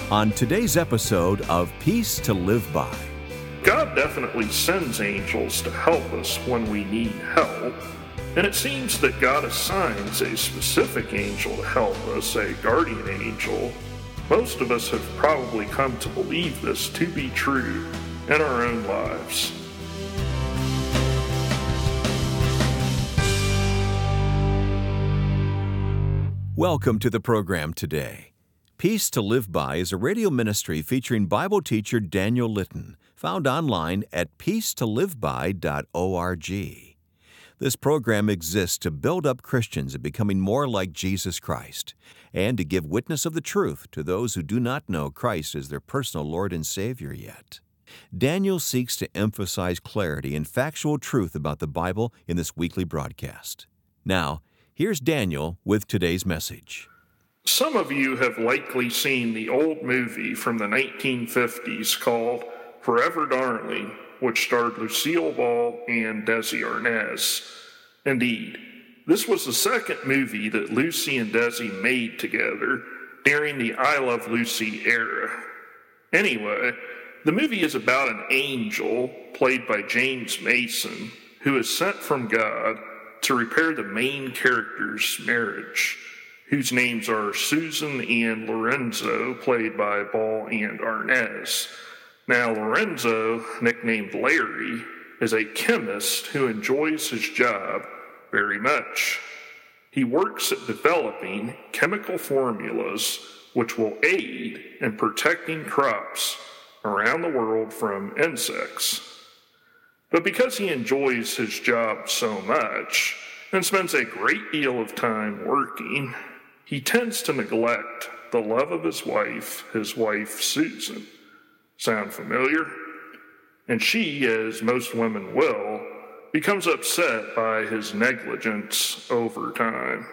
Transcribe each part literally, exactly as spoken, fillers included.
on today's episode of Peace to Live By. God definitely sends angels to help us when we need help, and it seems that God assigns a specific angel to help us, a guardian angel. Most of us have probably come to believe this to be true in our own lives. Welcome to the program today. Peace to Live By is a radio ministry featuring Bible teacher Daniel Litton, found online at peace to live by dot org. This program exists to build up Christians in becoming more like Jesus Christ and to give witness of the truth to those who do not know Christ as their personal Lord and Savior yet. Daniel seeks to emphasize clarity and factual truth about the Bible in this weekly broadcast. Now, here's Daniel with today's message. Some of you have likely seen the old movie from the nineteen fifties called Forever Darling, which starred Lucille Ball and Desi Arnaz. Indeed, this was the second movie that Lucy and Desi made together during the I Love Lucy era. Anyway, the movie is about an angel, played by James Mason, who is sent from God to repair the main character's marriage, whose names are Susan and Lorenzo, played by Ball and Arnaz. Now, Lorenzo, nicknamed Larry, is a chemist who enjoys his job very much. He works at developing chemical formulas which will aid in protecting crops around the world from insects. But because he enjoys his job so much and spends a great deal of time working, he tends to neglect the love of his wife, his wife Susan. Sound familiar? And she, as most women will, becomes upset by his negligence over time.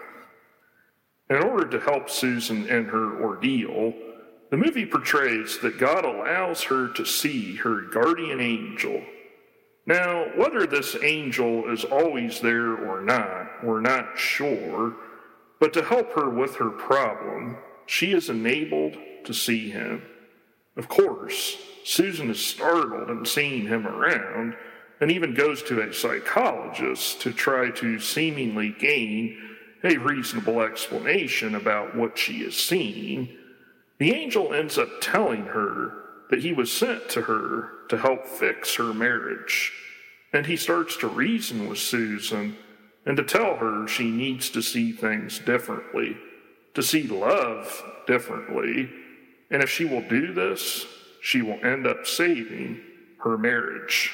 In order to help Susan in her ordeal, the movie portrays that God allows her to see her guardian angel. Now, whether this angel is always there or not, we're not sure, but to help her with her problem, she is enabled to see him. Of course, Susan is startled in seeing him around and even goes to a psychologist to try to seemingly gain a reasonable explanation about what she is seeing. The angel ends up telling her that he was sent to her to help fix her marriage, and he starts to reason with Susan and to tell her she needs to see things differently, to see love differently, and if she will do this, she will end up saving her marriage.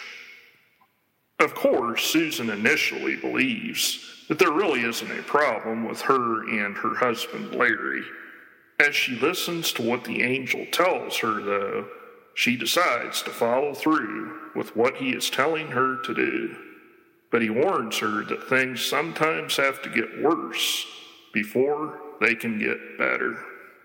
Of course, Susan initially believes that there really isn't a problem with her and her husband, Larry. As she listens to what the angel tells her, though, she decides to follow through with what he is telling her to do. But he warns her that things sometimes have to get worse before they can get better.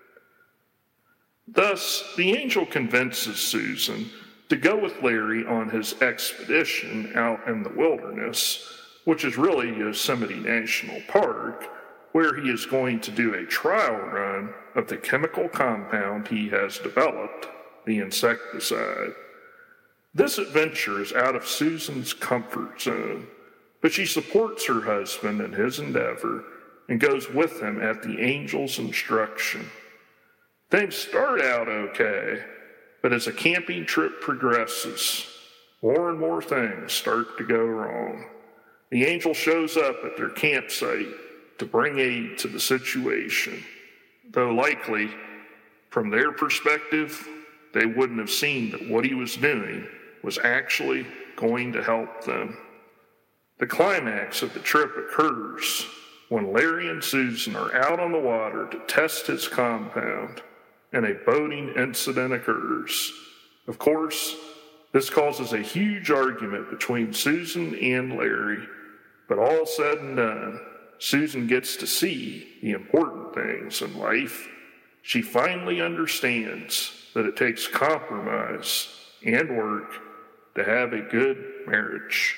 Thus, the angel convinces Susan to go with Larry on his expedition out in the wilderness, which is really Yosemite National Park, where he is going to do a trial run of the chemical compound he has developed, the insecticide. This adventure is out of Susan's comfort zone, but she supports her husband in his endeavor and goes with him at the angel's instruction. Things start out okay, but as the camping trip progresses, more and more things start to go wrong. The angel shows up at their campsite to bring aid to the situation, though likely, from their perspective, they wouldn't have seen that what he was doing was actually going to help them. The climax of the trip occurs when Larry and Susan are out on the water to test his compound, and a boating incident occurs. Of course, this causes a huge argument between Susan and Larry, but all said and done, Susan gets to see the important things in life. She finally understands that it takes compromise and work to have a good marriage.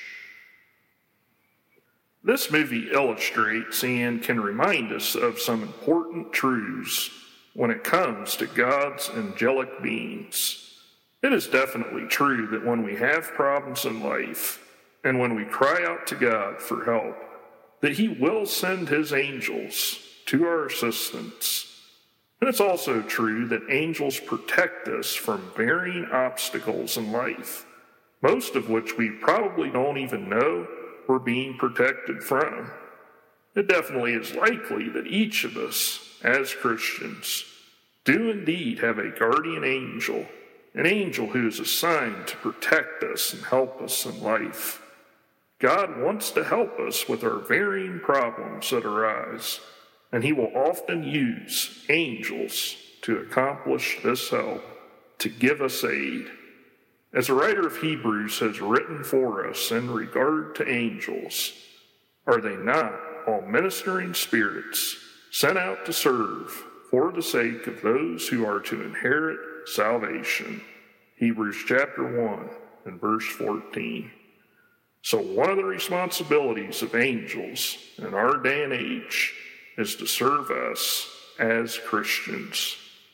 This movie illustrates and can remind us of some important truths when it comes to God's angelic beings. It is definitely true that when we have problems in life, and when we cry out to God for help, that He will send His angels to our assistance. And it's also true that angels protect us from varying obstacles in life, most of which we probably don't even know we're being protected from. It definitely is likely that each of us, as Christians, do indeed have a guardian angel, an angel who is assigned to protect us and help us in life. God wants to help us with our varying problems that arise, and He will often use angels to accomplish this help, to give us aid. As the writer of Hebrews has written for us in regard to angels, are they not all ministering spirits sent out to serve for the sake of those who are to inherit salvation? Hebrews chapter one and verse fourteen. So one of the responsibilities of angels in our day and age is to serve us as Christians.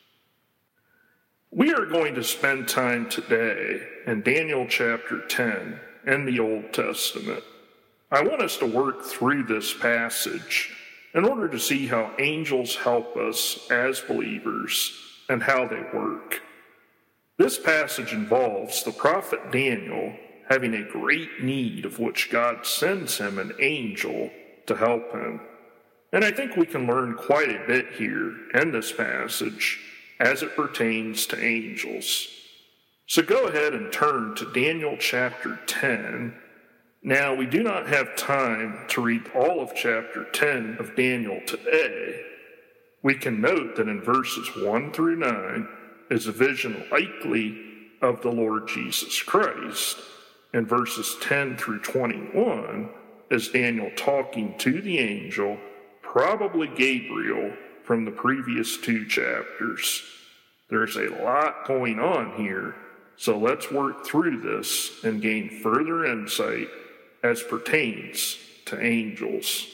We are going to spend time today in Daniel chapter ten in the Old Testament. I want us to work through this passage in order to see how angels help us as believers and how they work. This passage involves the prophet Daniel having a great need of which God sends him an angel to help him. And I think we can learn quite a bit here in this passage as it pertains to angels. So go ahead and turn to Daniel chapter ten. Now, we do not have time to read all of chapter ten of Daniel today. We can note that in verses one through nine is a vision likely of the Lord Jesus Christ. In verses ten through twenty-one is Daniel talking to the angel, probably Gabriel, from the previous two chapters. There's a lot going on here, so let's work through this and gain further insight as pertains to angels.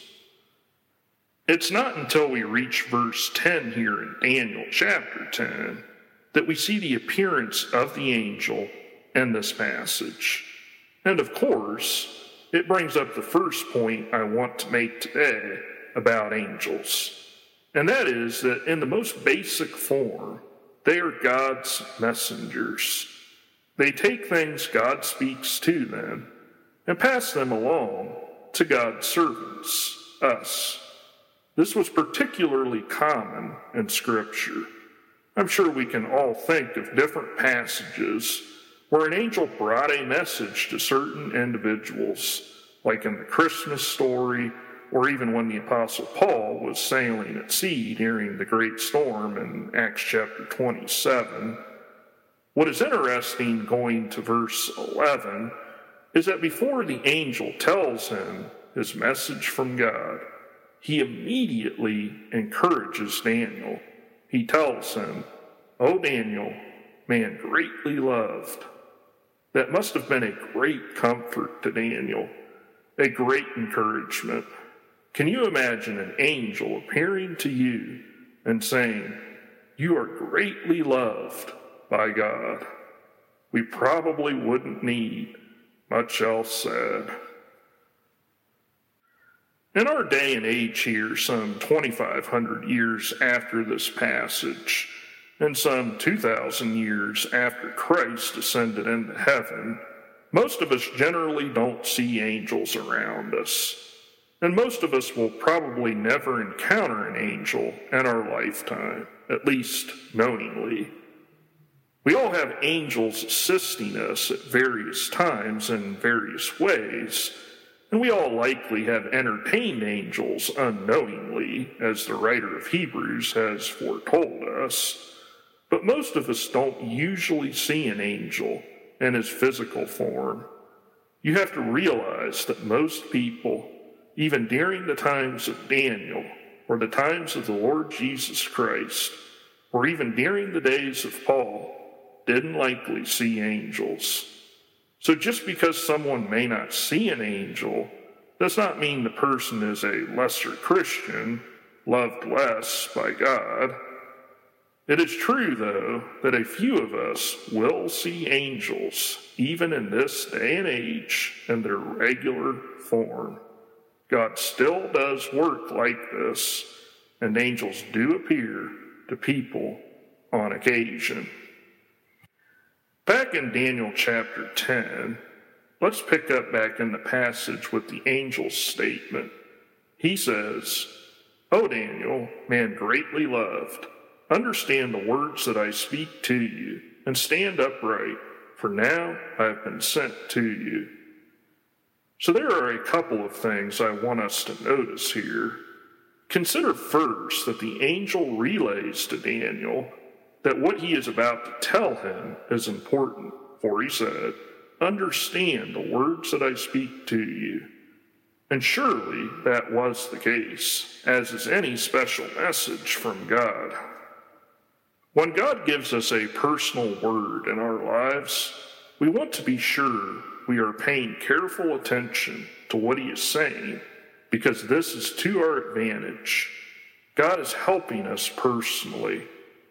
It's not until we reach verse ten here in Daniel chapter ten that we see the appearance of the angel in this passage. And of course, it brings up the first point I want to make today about angels. And that is that in the most basic form, they are God's messengers. They take things God speaks to them and pass them along to God's servants, us. This was particularly common in Scripture. I'm sure we can all think of different passages where an angel brought a message to certain individuals, like in the Christmas story, or even when the Apostle Paul was sailing at sea during the great storm in Acts chapter twenty-seven. What is interesting going to verse eleven is that before the angel tells him his message from God, he immediately encourages Daniel. He tells him, "O Daniel, man greatly loved." That must have been a great comfort to Daniel, a great encouragement. Can you imagine an angel appearing to you and saying, "You are greatly loved by God"? We probably wouldn't need much else said. In our day and age here, some twenty-five hundred years after this passage, and some two thousand years after Christ ascended into heaven, most of us generally don't see angels around us. And most of us will probably never encounter an angel in our lifetime, at least knowingly. We all have angels assisting us at various times in various ways, and we all likely have entertained angels unknowingly, as the writer of Hebrews has foretold us. But most of us don't usually see an angel in his physical form. You have to realize that most people, even during the times of Daniel, or the times of the Lord Jesus Christ, or even during the days of Paul, didn't likely see angels. So just because someone may not see an angel does not mean the person is a lesser Christian, loved less by God. It is true, though, that a few of us will see angels, even in this day and age, in their regular form. God still does work like this, and angels do appear to people on occasion. Back in Daniel chapter ten, let's pick up back in the passage with the angel's statement. He says, "O Daniel, man greatly loved, understand the words that I speak to you, and stand upright, for now I have been sent to you." So there are a couple of things I want us to notice here. Consider first that the angel relays to Daniel that what he is about to tell him is important, for he said, "Understand the words that I speak to you." And surely that was the case, as is any special message from God. When God gives us a personal word in our lives, we want to be sure we are paying careful attention to what he is saying, because this is to our advantage. God is helping us personally.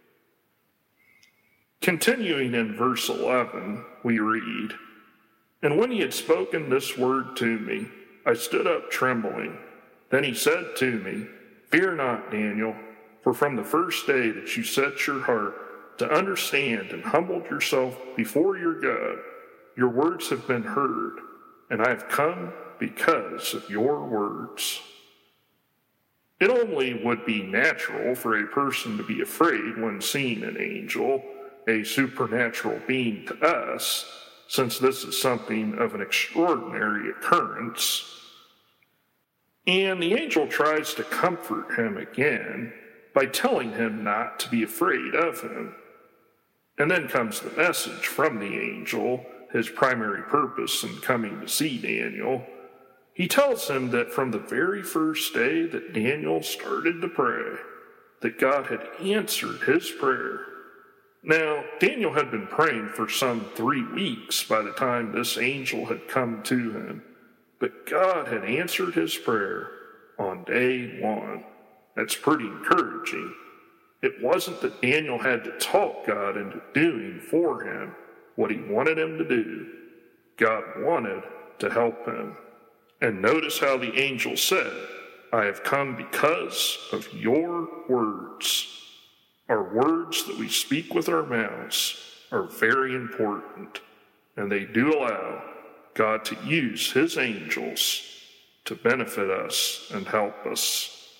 Continuing in verse eleven, we read, "And when he had spoken this word to me, I stood up trembling. Then he said to me, 'Fear not, Daniel, for from the first day that you set your heart to understand and humbled yourself before your God, your words have been heard, and I have come because of your words.'" It only would be natural for a person to be afraid when seeing an angel, a supernatural being to us, since this is something of an extraordinary occurrence. And the angel tries to comfort him again by telling him not to be afraid of him. And then comes the message from the angel, his primary purpose in coming to see Daniel. He tells him that from the very first day that Daniel started to pray, that God had answered his prayer. Now, Daniel had been praying for some three weeks by the time this angel had come to him, but God had answered his prayer on day one. That's pretty encouraging. It wasn't that Daniel had to talk God into doing for him what he wanted him to do. God wanted to help him. And notice how the angel said, "I have come because of your words." Our words that we speak with our mouths are very important, and they do allow God to use his angels to benefit us and help us.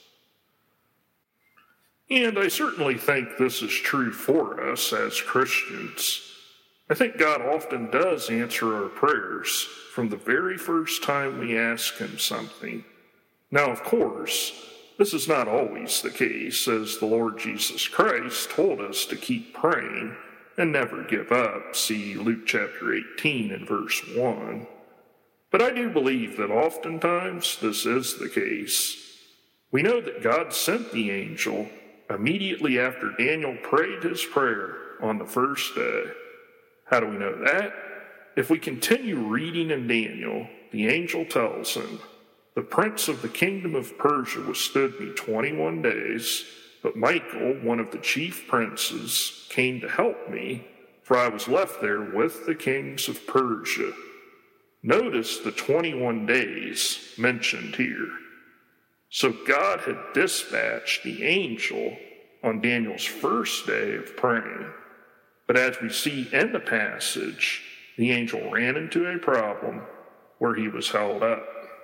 And I certainly think this is true for us as Christians. I think God often does answer our prayers from the very first time we ask him something. Now, of course, this is not always the case, as the Lord Jesus Christ told us to keep praying and never give up. See Luke chapter eighteen and verse one. But I do believe that oftentimes this is the case. We know that God sent the angel immediately after Daniel prayed his prayer on the first day. How do we know that? If we continue reading in Daniel, the angel tells him, "The prince of the kingdom of Persia withstood me twenty-one days, but Michael, one of the chief princes, came to help me, for I was left there with the kings of Persia." Notice the twenty-one days mentioned here. So God had dispatched the angel on Daniel's first day of praying. But as we see in the passage, the angel ran into a problem where he was held up.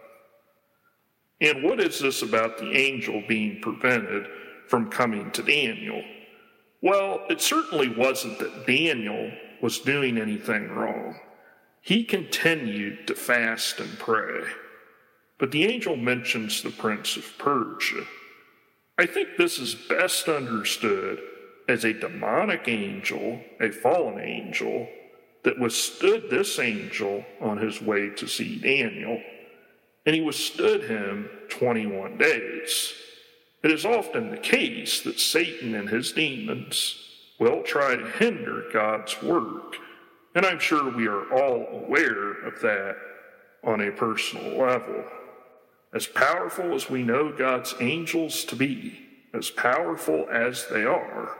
And what is this about the angel being prevented from coming to Daniel? Well, it certainly wasn't that Daniel was doing anything wrong. He continued to fast and pray. But the angel mentions the prince of Persia. I think this is best understood as a demonic angel, a fallen angel, that withstood this angel on his way to see Daniel. And he withstood him twenty-one days. It is often the case that Satan and his demons will try to hinder God's work, and I'm sure we are all aware of that on a personal level. As powerful as we know God's angels to be, as powerful as they are,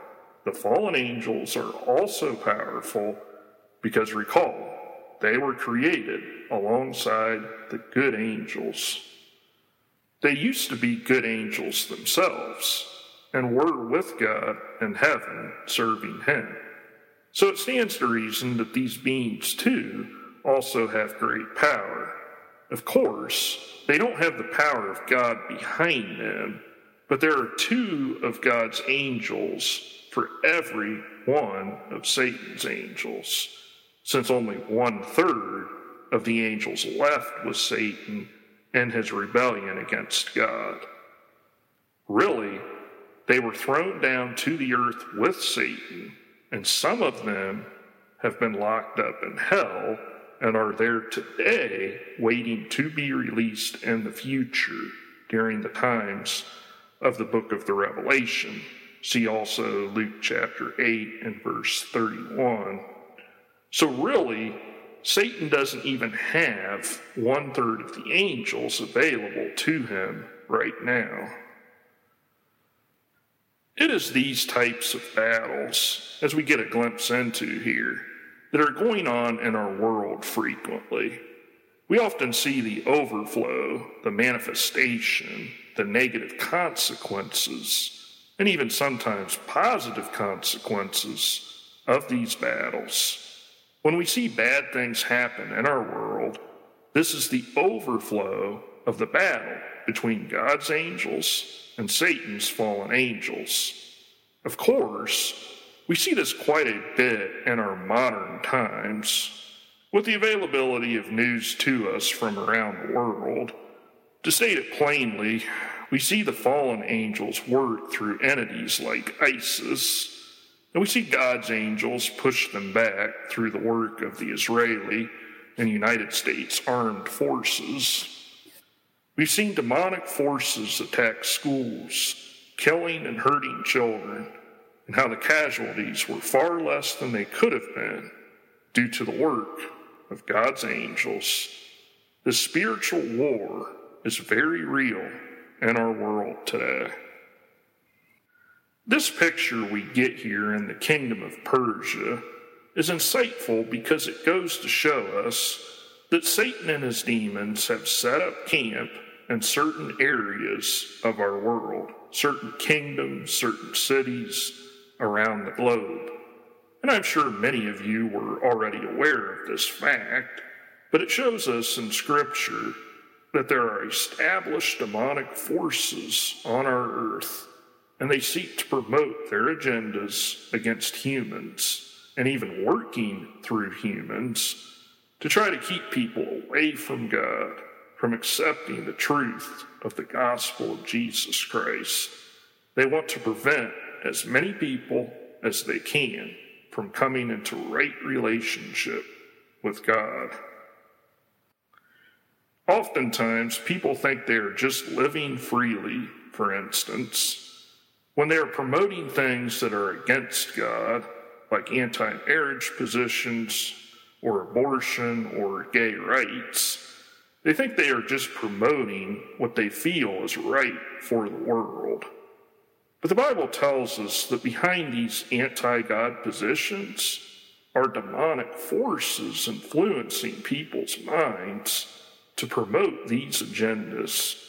the fallen angels are also powerful because, recall, they were created alongside the good angels. They used to be good angels themselves and were with God in heaven serving him. So it stands to reason that these beings, too, also have great power. Of course, they don't have the power of God behind them, but there are two of God's angels for every one of Satan's angels, since only one-third of the angels left with Satan in his rebellion against God. Really, they were thrown down to the earth with Satan, and some of them have been locked up in hell and are there today waiting to be released in the future during the times of the book of the Revelation. See also Luke chapter eight and verse thirty-one. So really, Satan doesn't even have one-third of the angels available to him right now. It is these types of battles, as we get a glimpse into here, that are going on in our world frequently. We often see the overflow, the manifestation, the negative consequences, and even sometimes positive consequences of these battles. When we see bad things happen in our world, this is the overflow of the battle between God's angels and Satan's fallen angels. Of course, we see this quite a bit in our modern times, with the availability of news to us from around the world. To state it plainly, we see the fallen angels work through entities like ISIS, and we see God's angels push them back through the work of the Israeli and United States armed forces. We've seen demonic forces attack schools, killing and hurting children, and how the casualties were far less than they could have been due to the work of God's angels. The spiritual war is very real in our world today. This picture we get here in the kingdom of Persia is insightful because it goes to show us that Satan and his demons have set up camp in certain areas of our world, certain kingdoms, certain cities around the globe. And I'm sure many of you were already aware of this fact, but it shows us in Scripture that there are established demonic forces on our earth, and they seek to promote their agendas against humans, and even working through humans to try to keep people away from God, from accepting the truth of the gospel of Jesus Christ. They want to prevent as many people as they can from coming into right relationship with God. Oftentimes, people think they are just living freely, for instance, when they are promoting things that are against God, like anti-marriage positions or abortion or gay rights. They think they are just promoting what they feel is right for the world. But the Bible tells us that behind these anti-God positions are demonic forces influencing people's minds to promote these agendas.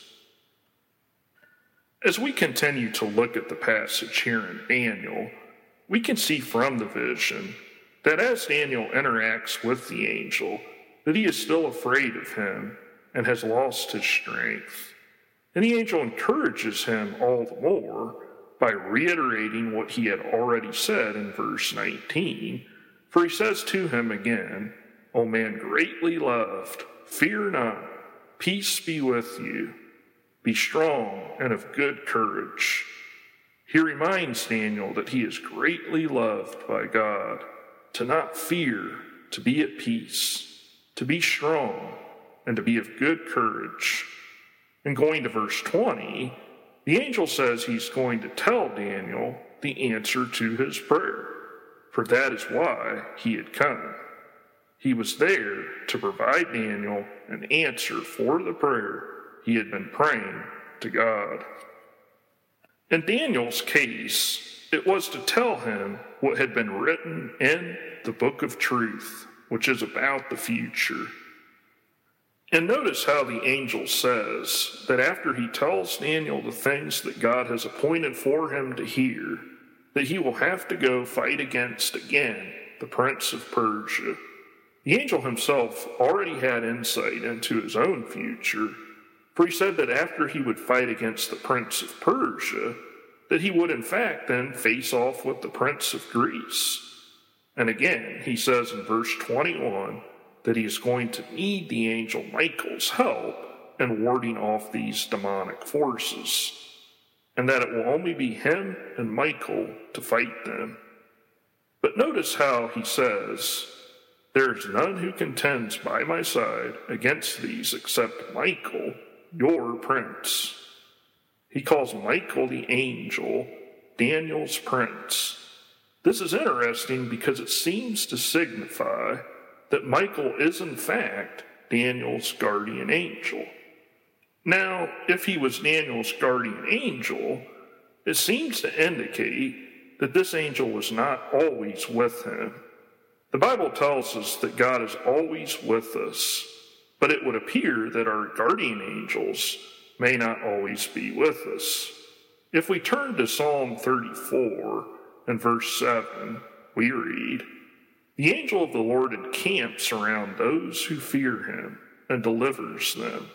As we continue to look at the passage here in Daniel, we can see from the vision that as Daniel interacts with the angel, that he is still afraid of him and has lost his strength. And the angel encourages him all the more by reiterating what he had already said in verse nineteen. For he says to him again, O man greatly loved, fear not, peace be with you. Be strong and of good courage. He reminds Daniel that he is greatly loved by God, to not fear, to be at peace, to be strong, and to be of good courage. And going to verse twenty, the angel says he's going to tell Daniel the answer to his prayer, for that is why he had come. He was there to provide Daniel an answer for the prayer he had been praying to God. In Daniel's case, it was to tell him what had been written in the book of truth, which is about the future. And notice how the angel says that after he tells Daniel the things that God has appointed for him to hear, that he will have to go fight against again the prince of Persia. The angel himself already had insight into his own future, for he said that after he would fight against the prince of Persia, that he would in fact then face off with the prince of Greece. And again, he says in verse twenty-one that he is going to need the angel Michael's help in warding off these demonic forces, and that it will only be him and Michael to fight them. But notice how he says, "There is none who contends by my side against these except Michael, your prince." He calls Michael the angel Daniel's prince. This is interesting because it seems to signify that Michael is in fact Daniel's guardian angel. Now, if he was Daniel's guardian angel, it seems to indicate that this angel was not always with him. The Bible tells us that God is always with us, but it would appear that our guardian angels may not always be with us. If we turn to Psalm thirty-four and verse seven, we read, "The angel of the Lord encamps around those who fear him and delivers them."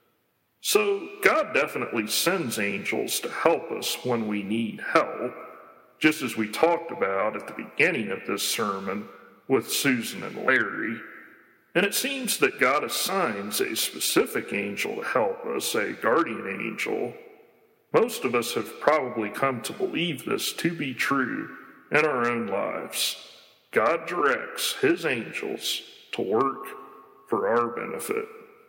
So God definitely sends angels to help us when we need help, just as we talked about at the beginning of this sermon with Susan and Larry. And it seems that God assigns a specific angel to help us, a guardian angel. Most of us have probably come to believe this to be true in our own lives. God directs his angels to work for our benefit.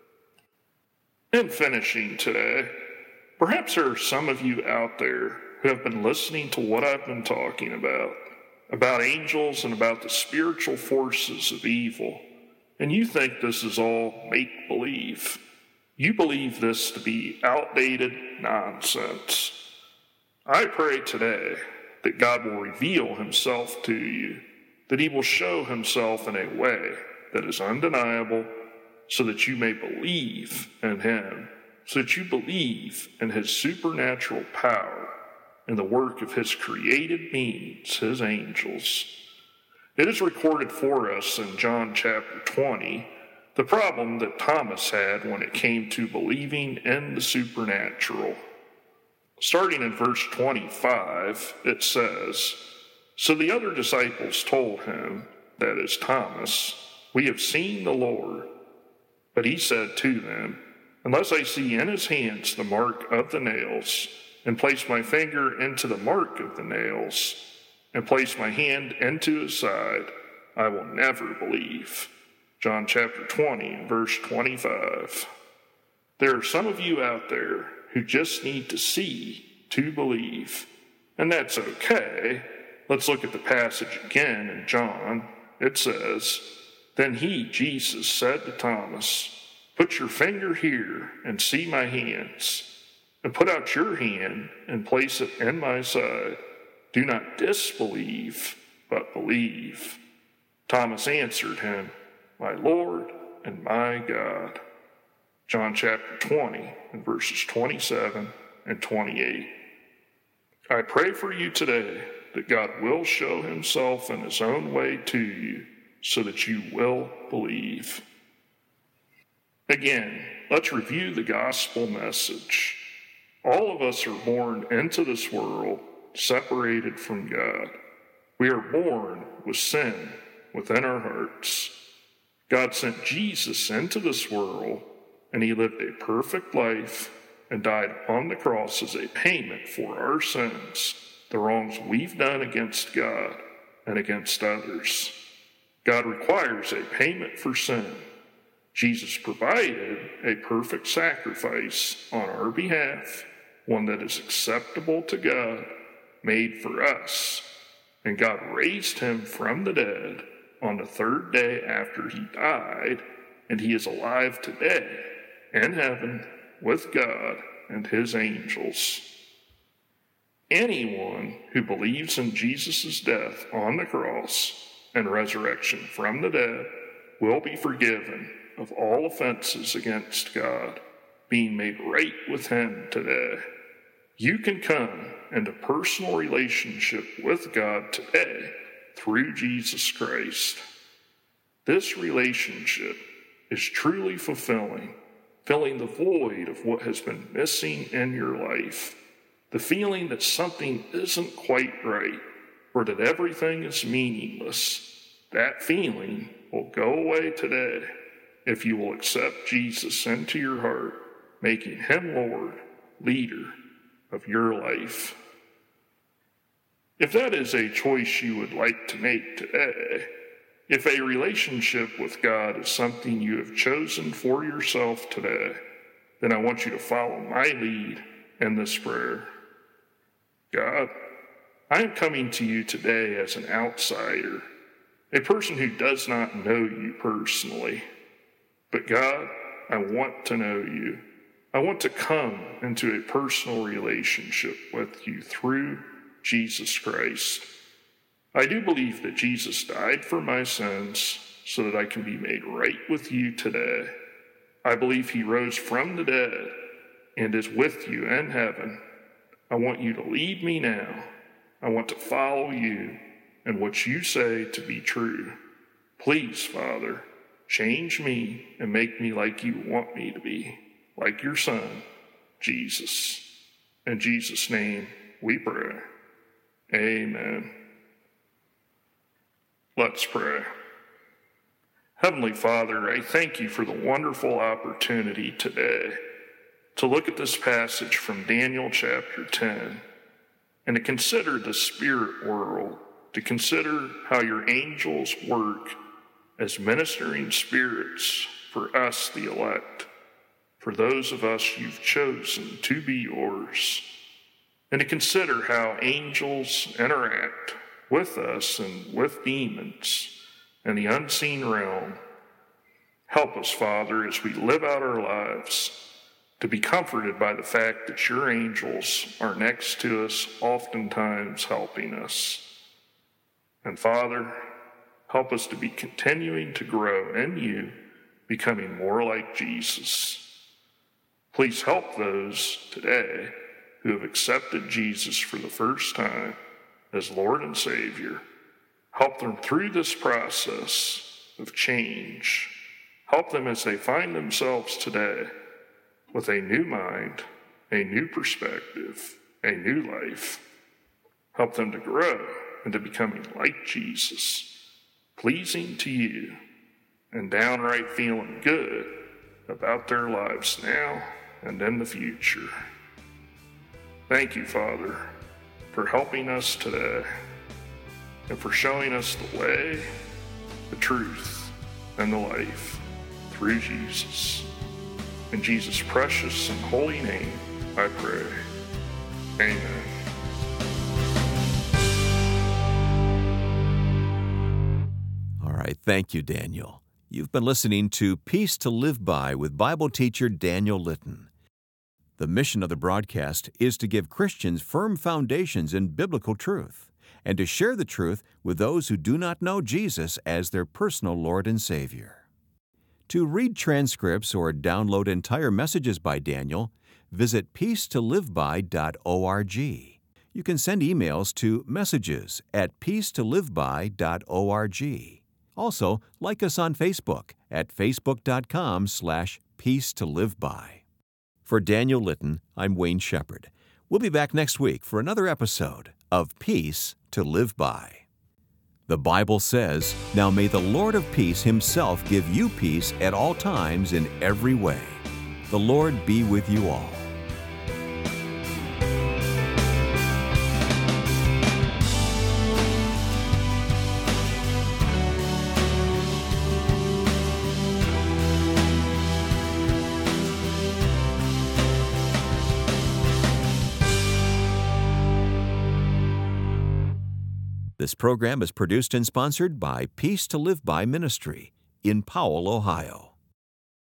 In finishing today, perhaps there are some of you out there who have been listening to what I've been talking about, about angels and about the spiritual forces of evil, and you think this is all make-believe. You believe this to be outdated nonsense. I pray today that God will reveal himself to you, that he will show himself in a way that is undeniable, so that you may believe in him, so that you believe in his supernatural power and the work of his created beings, his angels. It is recorded for us in John chapter twenty, the problem that Thomas had when it came to believing in the supernatural. Starting in verse twenty-five, it says, "So the other disciples told him," that is Thomas, "We have seen the Lord." But he said to them, "Unless I see in his hands the mark of the nails, and place my finger into the mark of the nails, and place my hand into his side, I will never believe." John chapter twenty, verse twenty-five. There are some of you out there who just need to see to believe, and that's okay. Let's look at the passage again in John. It says, "Then he, Jesus, said to Thomas, 'Put your finger here and see my hands, and put out your hand and place it in my side. Do not disbelieve, but believe.' Thomas answered him, 'My Lord and my God.'" John chapter twenty and verses twenty-seven and twenty-eight. I pray for you today that God will show himself in his own way to you, so that you will believe. Again, let's review the gospel message. All of us are born into this world separated from God. We are born with sin within our hearts. God sent Jesus into this world, and he lived a perfect life and died on the cross as a payment for our sins, the wrongs we've done against God and against others. God requires a payment for sin. Jesus provided a perfect sacrifice on our behalf, one that is acceptable to God, made for us. And God raised him from the dead on the third day after he died, and he is alive today in heaven with God and his angels. anyone who believes in Jesus' death on the cross and resurrection from the dead will be forgiven of all offenses against God, being made right with him today. You can come into personal relationship with God today through Jesus Christ. This relationship is truly fulfilling, filling the void of what has been missing in your life, the feeling that something isn't quite right or that everything is meaningless. That feeling will go away today if you will accept Jesus into your heart, making him Lord, leader of your life. If that is a choice you would like to make today, if a relationship with God is something you have chosen for yourself today, then I want you to follow my lead in this prayer. God, I am coming to you today as an outsider, a person who does not know you personally. But God, I want to know you. I want to come into a personal relationship with you through Jesus Christ. I do believe that Jesus died for my sins so that I can be made right with you today. I believe he rose from the dead and is with you in heaven. I want you to lead me now. I want to follow you and what you say to be true. Please, Father, change me and make me like you want me to be, like your Son, Jesus. In Jesus' name we pray. Amen. Let's pray. Heavenly Father, I thank you for the wonderful opportunity today to look at this passage from Daniel chapter ten and to consider the spirit world, to consider how your angels work as ministering spirits for us, the elect, for those of us you've chosen to be yours, and to consider how angels interact with us and with demons in the unseen realm. Help us, Father, as we live out our lives, to be comforted by the fact that your angels are next to us, oftentimes helping us. And Father, help us to be continuing to grow in you, becoming more like Jesus. Please help those today who have accepted Jesus for the first time as Lord and Savior. Help them through this process of change. Help them as they find themselves today with a new mind, a new perspective, a new life. Help them to grow into becoming like Jesus, pleasing to you, and downright feeling good about their lives now and in the future. Thank you, Father, for helping us today and for showing us the way, the truth, and the life through Jesus. In Jesus' precious and holy name, I pray. Amen. All right, thank you, Daniel. You've been listening to Peace to Live By with Bible teacher Daniel Litton. The mission of the broadcast is to give Christians firm foundations in biblical truth and to share the truth with those who do not know Jesus as their personal Lord and Savior. To read transcripts or download entire messages by Daniel, visit peace to live by dot org. You can send emails to messages at peace to live by dot org. Also, like us on Facebook at facebook dot com slash peace to live by. For Daniel Litton, I'm Wayne Shepherd. We'll be back next week for another episode of Peace to Live By. The Bible says, "Now may the Lord of peace himself give you peace at all times in every way." The Lord be with you all. This program is produced and sponsored by Peace to Live By Ministry in Powell, Ohio.